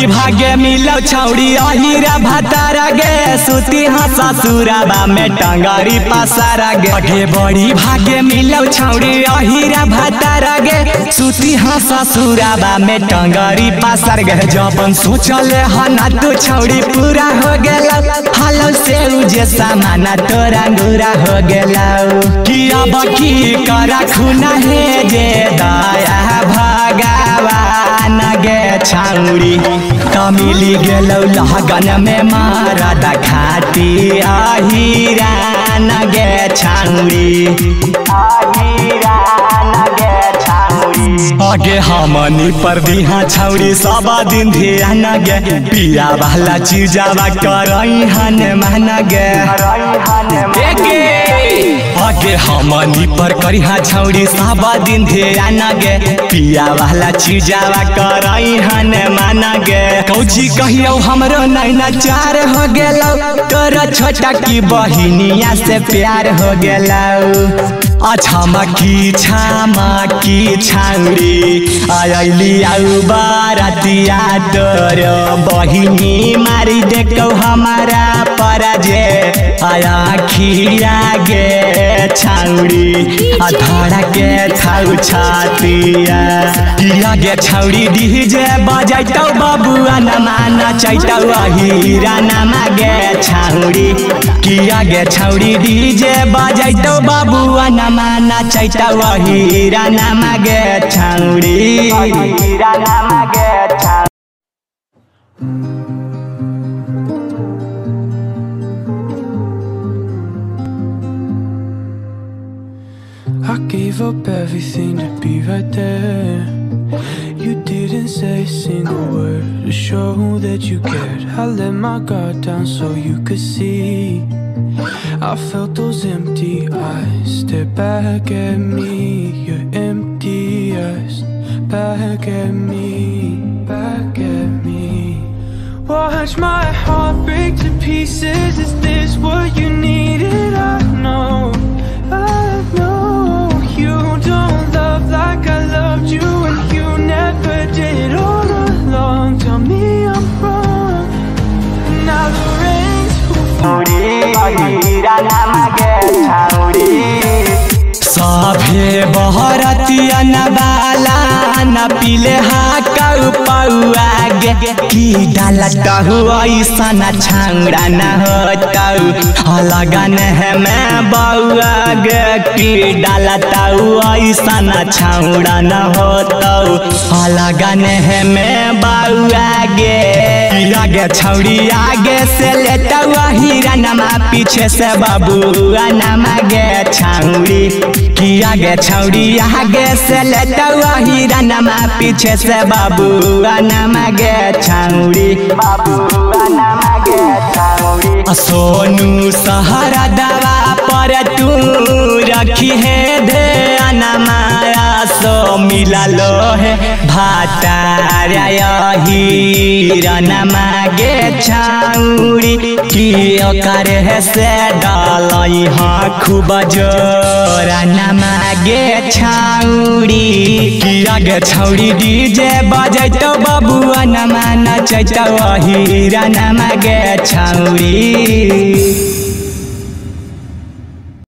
बड़ी भाग्य मिलो छौड़ी अहिरा भातारा गे सुती हंसा सुराबा में टंगरी पसारा गे आगे बड़ी भाग्य मिलो छौड़ी अहिरा भातारा गे सुती हंसा सुराबा में टंगरी पसार गे जबन सोचले हना तो छौड़ी पूरा हो गेला हालो से उजे सामाना तोरा गुरा हो गेला कि अब की करा खुना है जे दया भगवान गे छौड़ी तमिली गेलौ लगन में मारा दखाती अहिरा न गे छौड़ी आगे हमनी पर दिहा छौड़ी सब दिन ध्यान गे पिया वाला चीजावा करई हन मान गे आगे हमनी पर करिहा छौड़ी सब दिन ध्यान गे पिया वाला चीजावा करई हन मान गे कौची कहियो हमरो नैना चार हो गेलौ तोरा छोटा की बहिनिया से प्यार हो गेलौ छामा की छौड़ी आइली आउ बारातिया तोर बहिनी मारी देखौ हमारा पराजे आया खिया गे छौड़ी धड़ा के छौ छातिया किया गे छौड़ी डीजे बजैतौ बबुआ नमाना चैतौ अहिरा नमा गे छौड़ी किया गे छौड़ी डीजे बजैतौ बबुआ नमाना चैतौ अहिरा नमा गे छौड़ी अहिरा नमा गे छौड़ी। I gave up everything to be right there. You didn't say a single word to show that you cared. I let my guard down so you could see. I felt those empty eyes stare back at me. Your empty eyes back at me, back at me. Watch my heart break to pieces. Is this what you needed? I know you don't love like I loved you, and you never did all along. Tell me I'm wrong. Now the rain's सभे बहरतिया नबाला न पीले हाका पौआ गे की डालता हुआ ऐसन छौड़ा न होतौ लगन है मैं बउआ गे की डालता हुआ ऐसन छौड़ा न होतौ लगन है मैं बउआ गे आगे छौड़ी आगे से लेतौ अहिरा नमा पीछे से बबुआ नमा गे छौड़ी कि आगे छौड़ी आगे से लेतौ अहिरा नमा पीछे से बबुआ नमा गे छौड़ी बबुआ नमा गे छौड़ी सोनू सहरा दवा पर तू रखी है ध्यान माया सो मिला लो है भातारा अहिरा नमा गे छौड़ी कि ओकर है से डालई हाँ खूब जोरा नमा गे छौड़ी कि आगे छौड़ी डीजे बजैतौ बबुआ नमा नचैतौ अहिरा नमा गे छौड़ी।